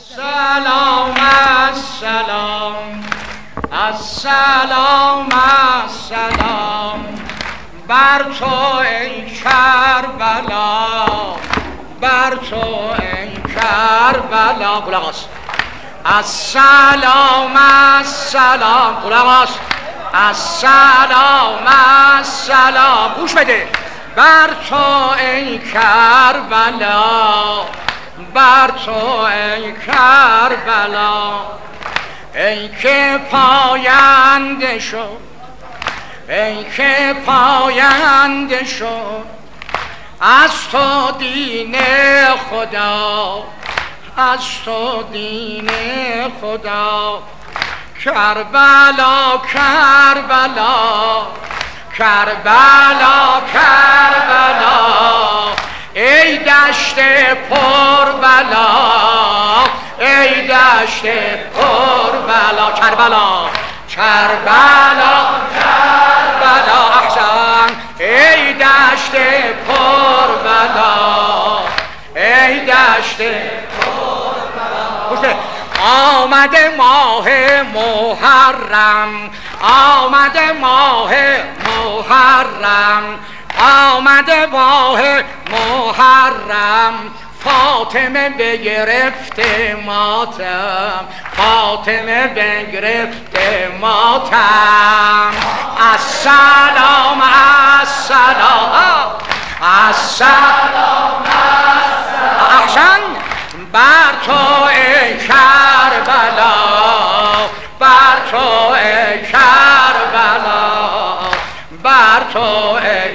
السلام السلام السلام السلام بر تو ای کربلا، بر تو ای کربلا. قول آقاست. السلام السلام. قول آقاست. السلام السلام. گوش بده. بر تو ای کربلا، بر تو ای کربلا، ای که پاینده شد، ای که پاینده شد از تو دین خدا، از تو دین خدا. کربلا کربلا کربلا کربلا، ای دشت پر بلا، ای دشت پر بلا. کربلا کربلا کربلا. احسن. ای دشت پر بلا، ای دشت پر بلا. آمده ماه محرم، آمده ماه محرم، آمده ماه محرم. فاطمه بگرفت ماتم، فاطمه بگرفت ماتم. السلام السلام السلام السلام. احسن. بر تو ای کربلا، بر تو ای کربلا، بر تو ای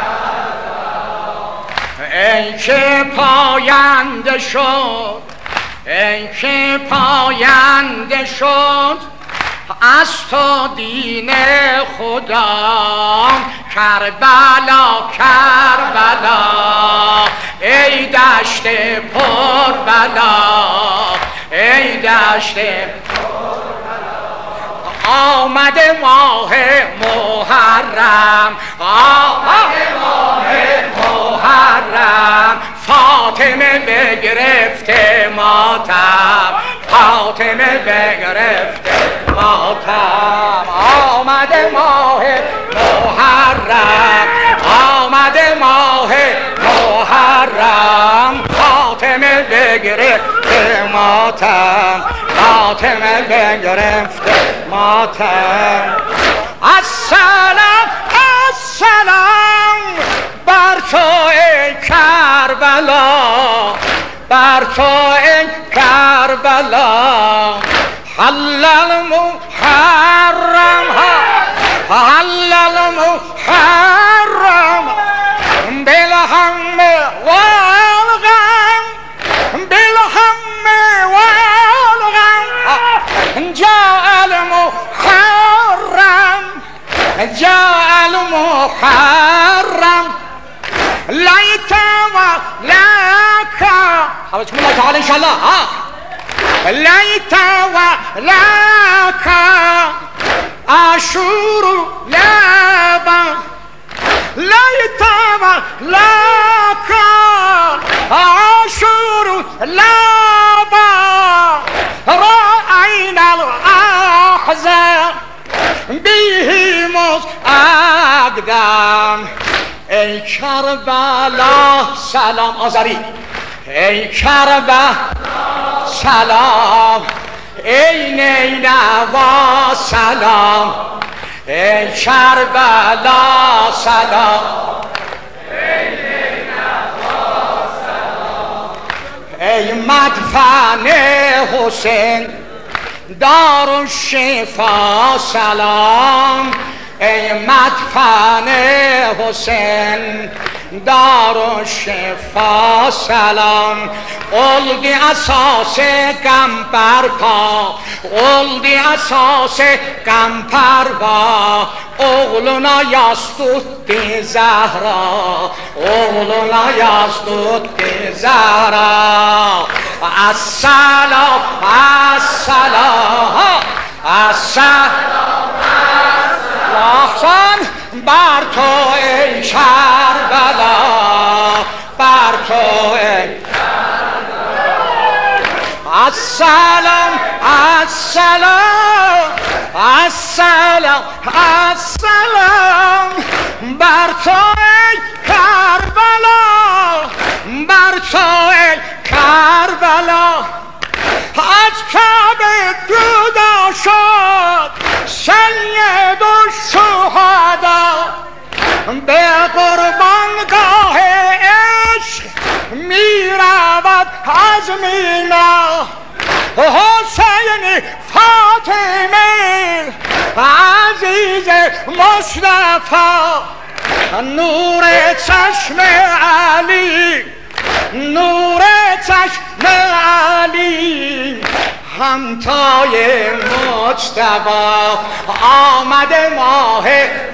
کربلا، ای که پاینده شد، ای که پاینده شد از تو دین خدا. کربلا کربلا، ای دشت پر بلا، ای دشت پر بلا. آمده ماه محرم، آمده ماه محرم. فاطمه بگرفت ماتم، فاطمه بگرفت ماتم. آمده ماه محرم، آمده ماه محرم. فاطمه بگرفت ماتم، فاطمه بگرفت ماتم. السلام السلام بر تو ای کربلا، بر تو ای کربلا. حلل محرم، حلل محرم بالهم والغم، بالهم والغم. جاء المحرم، جاء المحرم. لیت ولکا. حوالكم الله تعالى ان شاء الله. لیت ولکا عاشور لبا، لیت ولکا عاشور لبا. رأینا الاحزان به مزعگدم. ای کربلا سلام. آذری. ای کربلا سلام، ای نینوا سلام، ای کربلا سلام، ای نینوا سلام. ای مدفن حسین دارالشفا سلام، ای مدفن حسین دارالشفا سلام. اولدی اساس غم برپا، اولدی اساس غم پروا. اغلنا یستوتی زهرا، اغلنا یستوتی زهرا. السلام السلام السلام السلام. بر تو ای کربلا، بر تو ای کربلا. السلام السلام السلام السلام بر تو ای کربلا، بر تو ای کربلا. از کعبه جدا شد سید الشهدا، به قربانگاه عشق می رود از مینا. حسین فاطمه عزیز مصطفی، نور چشم علی، نور چشم علی، همتای مجتبی. آمده ماه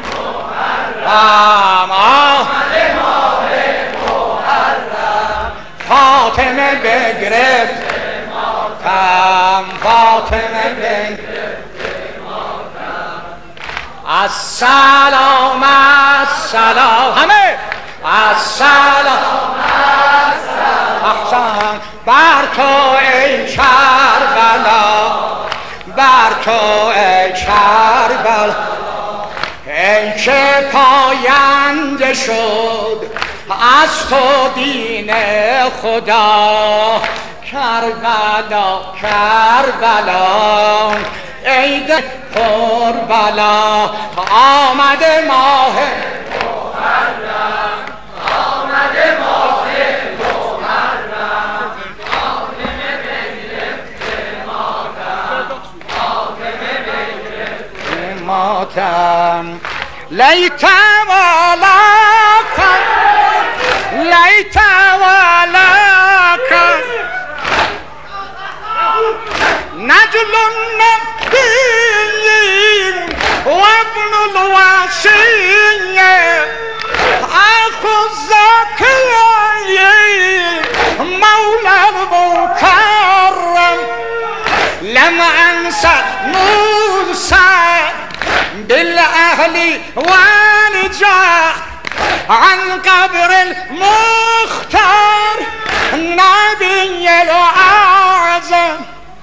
محرم، آمده ماه محرم، فاطمه بگرفت ماتم، فاطمه بگرفت ماتم. السلام السلام، همه السلام السلام بر تو ای کربلا، بر تو ای کربلا. ای که پاینده شد از تو دین خدا، کربلا کربلا ای ده کربلا. آمده ماه محرم، آمده ماه محرم، فاطمه بگرفت ماتم، فاطمه بگرفت ماتم. لیت ولکن، لیت ولکن نجل النبیین و ابن الوصی، اخو الزکیین مولا المکرم. لم انسى موسى بالاهل ونجا عن قبر المختار نبي الاعظم.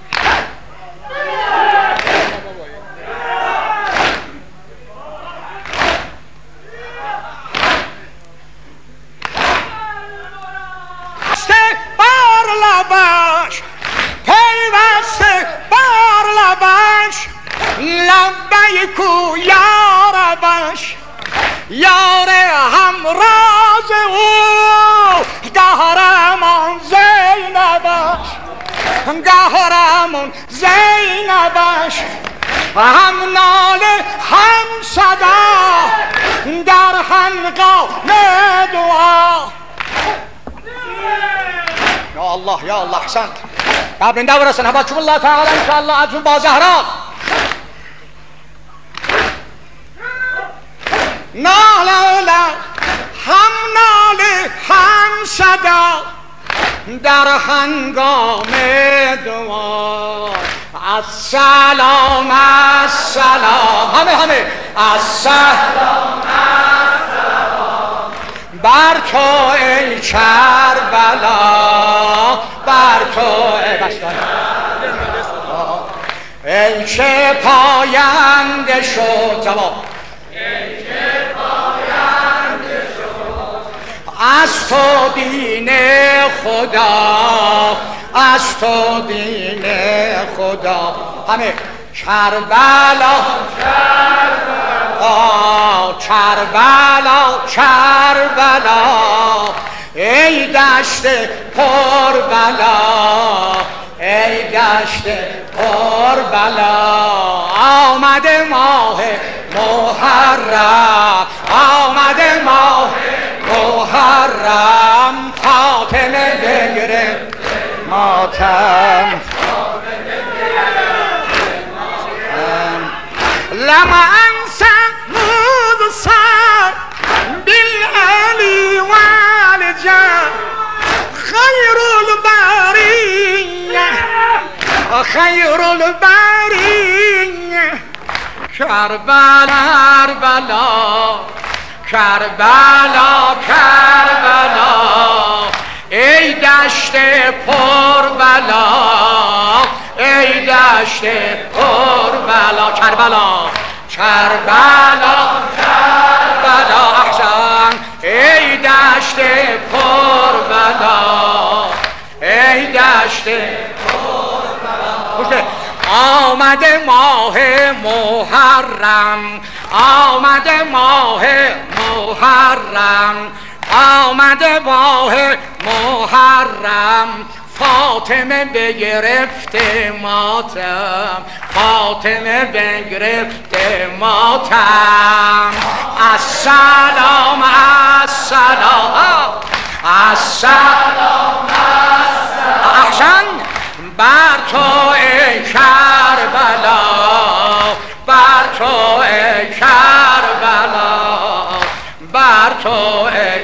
بار لباش پیوسته بار لباش، لبیکو یارباش، یار همراز او قهرمان زینباش، قهرمان زینباش. هم ناله هم صدا در هنگام دعا. یا الله یا الله احسنت. قبل برسن حباكم الله تعالى ان شاء الله عزم با زهرا. ناله هم ناله هم صدا در هنگام دعا. السلام السلام، همه السلام السلام بر تو ای کربلا، بر تو ای که پاینده شد. جواب ای که پاینده شد از تو دین خدا، از تو دین خدا. همه کربلا کربلا کربلا کربلا ای دشت پربلا، ای دشت پربلا. آمده ماه محرم، آمده ماه محرم، فاطمه بگرفت ماتم. لما انسى موسى بالعلي والجاه خير البريه، خير البريه. کربلا کربلا کربلا کربلا ای دشت پر بلا، ای دشت پر بلا، کربلا کربلا کربلا احسن، ای دشت پر بلا، ای دشت پر بلا. آمده ماه محرم، آمده ماه محرم، آمده ماه محرم، فاطمه بگرفته ماتم، فاطمه بگرفته ماتم. السلام السلام السلام احسن بر تو ای کربلا، بر تو ای کربلا، بر تو ای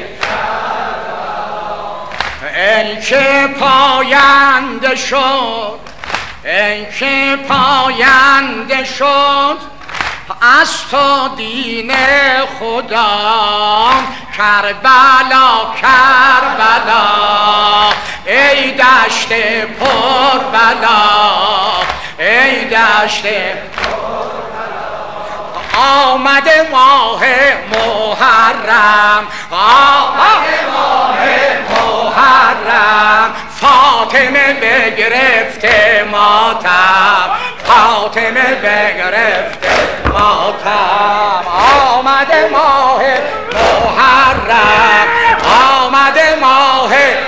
ای که پاینده شد، ای که پاینده شد از تو دین خدا، کربلا کربلا، ای دشت پر بلا، ای دشت پر بلا. آمده ماه محرم، آمده ماه محرم، فاطمه بگرفته ماتم، فاطمه بگرفته ماتم. آمده ماه محرم، آمده ماه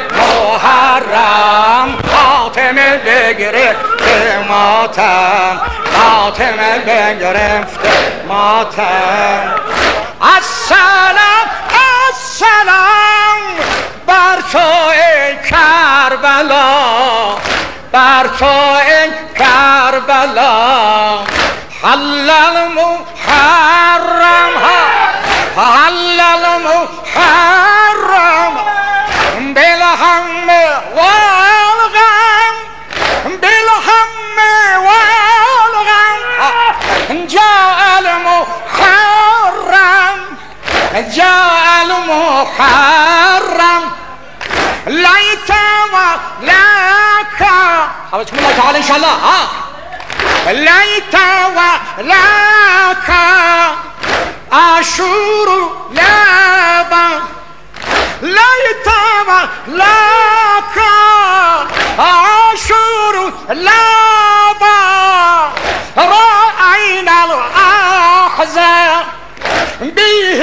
محرم، فاطمه بگرفته ماتم، فاطمه بگرفته ماتم. السلام السلام بر تو ای کربلا، بر تو ای کربلا، حلل محرم، حلل محرم، بالهم والغم، بالهم والغم، جاء المحرم، جاء المحرم، ليت ولك حبيبكم الله تعالى ان شاء الله. ليت ولك عاشور لابا، ليت ولك عاشور لابا، رأينا الأحزان به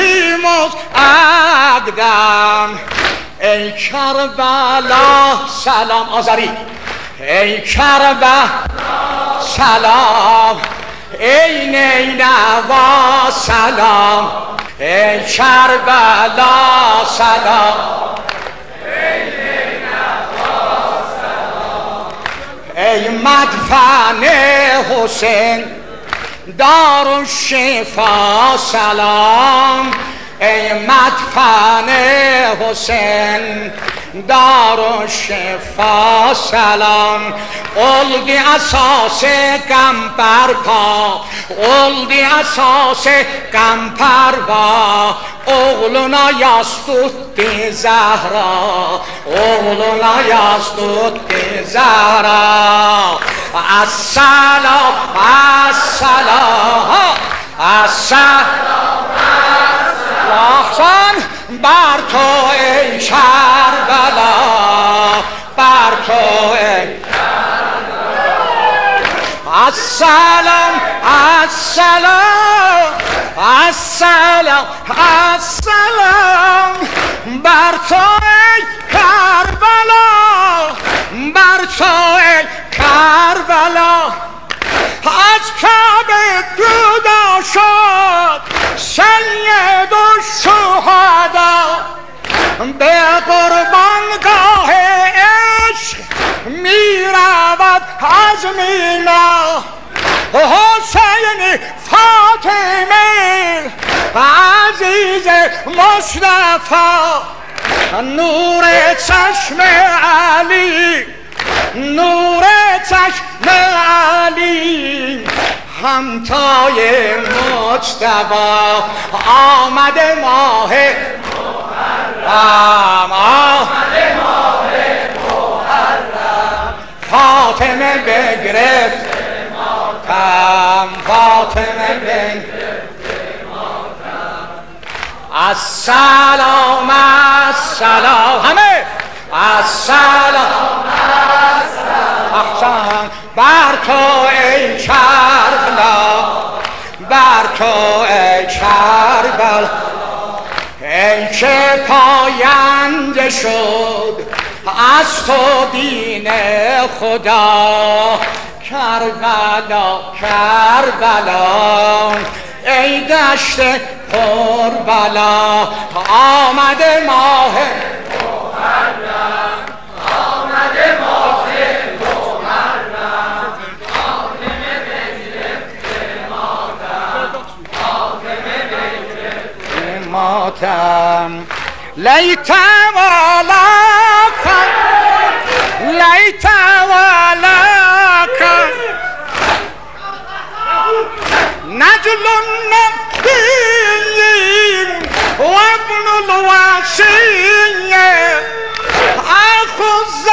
مزعقدم. ای کربلا سلام آذری، ای کربلا سلام، ای نینوا سلام، ای کربلا سلام، ای نینوا سلام، ای مدفن حسین دارالشفا سلام، ای مدفن حسین دارالشفا سلام. اولدی اساس غم برپا، اولدی اساس غم پروا، oğluna yas tuttu Zahra, oğluna yas tuttu Zahra. As-salam, as-salam, as-salam, as-salam بر تو ای کربلا، بر تو ای السلام السلام السلام السلام بر تو ای کربلا، بر تو ای کربلا. از کعبه جدا شد سید الشهدا، به قربانگاه عشق می رود از مینا. حسین فاطمه عزیز مصطفی، نور چشم علی، نور چشم علی، همتای مجتبی. آمده ماه محرم، آمده ماه فاطمه بگرفت ماتم فاطمه بگرفت السلام السلام همه السلام السلام بر تو ای کربلا بر تو ای کربلا ای که پاینده شد از تو دین خدا کربلا کربلا ای دشت پربلا آمده ماه محرم آمده ماه محرم فاطمه بگرفت ماتم لیت ولاکم لیت ولاکم نجل النبيين وابن الوصي أخو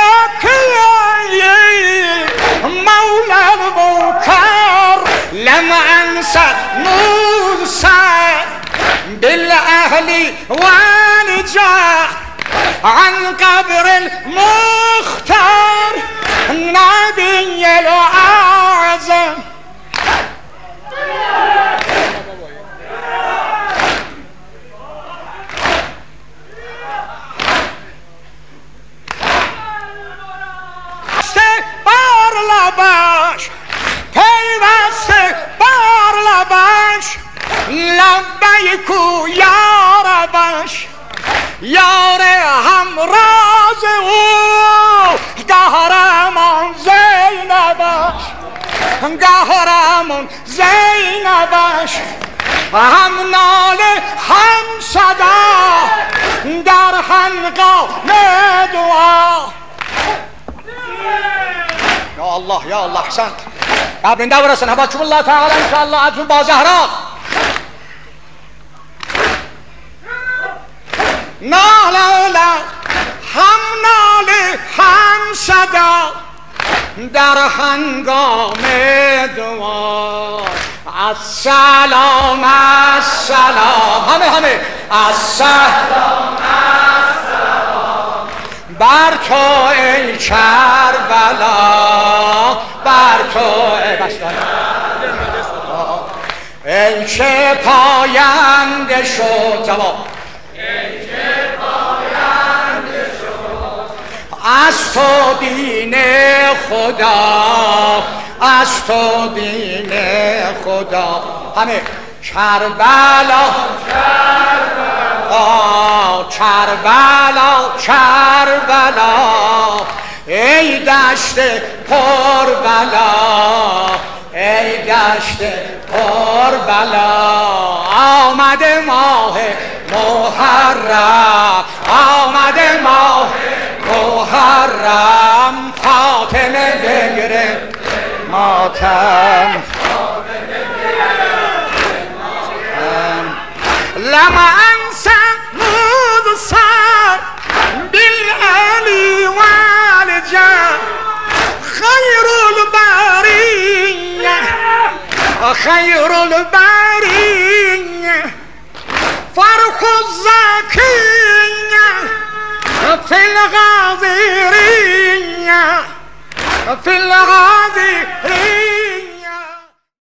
الزكي مولى المنكر لم أنسى موسى بالأهل والجاه عن قبر المختار نبي الأعظم بار لباش پیوسته بار لباش لبیکو یارباش یار همراز او قهرمان زینباش قهرمان زینباش هم ناله هم صدا در هنگام دعا یا الله یا الله احسنت قبل دورسن حباكم الله تعالى ان شاء الله عزم با زهرا ناله هم ناله هم صدا در هنگام دعا السلام السلام همه السلام السلام بر تو ای کربلا بر تو ای که پاینده شد جواب ای که پاینده شد از تو دین خدا از تو دین خدا همه کربلا کربلا کربلا ای دشت پربلا ای دشت پربلا آمده ماه محرم آمده ماه محرم فاطمه بگرفت ماتم لما انسى موسى بالعلي والجاه خير البريه خير البريه فرح الزكيه في الغاضريه في الغاضريه